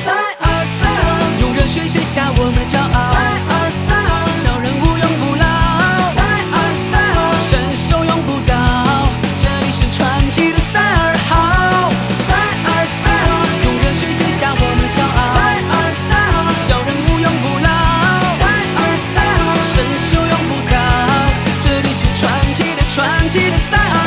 塞尔塞尔， 用热血写下我们的骄傲。 塞尔塞尔， 小人物永不老， 塞尔塞尔， 神兽永不倒。这里是传奇的塞尔号。 塞尔塞尔， 用热血写下我们的骄傲。 塞尔塞尔， 小人物永不老， 塞尔塞尔， 神兽永不倒。这里是传奇的塞尔。